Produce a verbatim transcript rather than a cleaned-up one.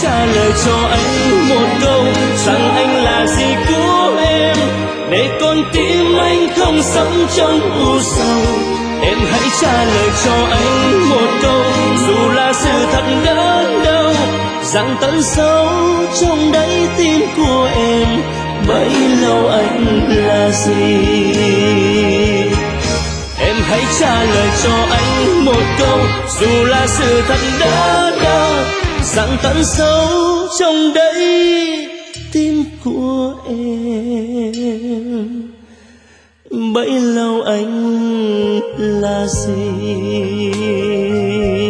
trả lời cho anh một câu rằng anh là gì của em, để con tim anh không sống trong u sầu. Em hãy trả lời cho anh một câu, dù là sự thật đớn đau, rằng tận sâu trong đáy tim của em bấy lâu anh là gì. Em hãy trả lời cho anh một câu, dù là sự thật đớn đau, rằng tận sâu trong đáy tim của em bấy lâu anh là gì.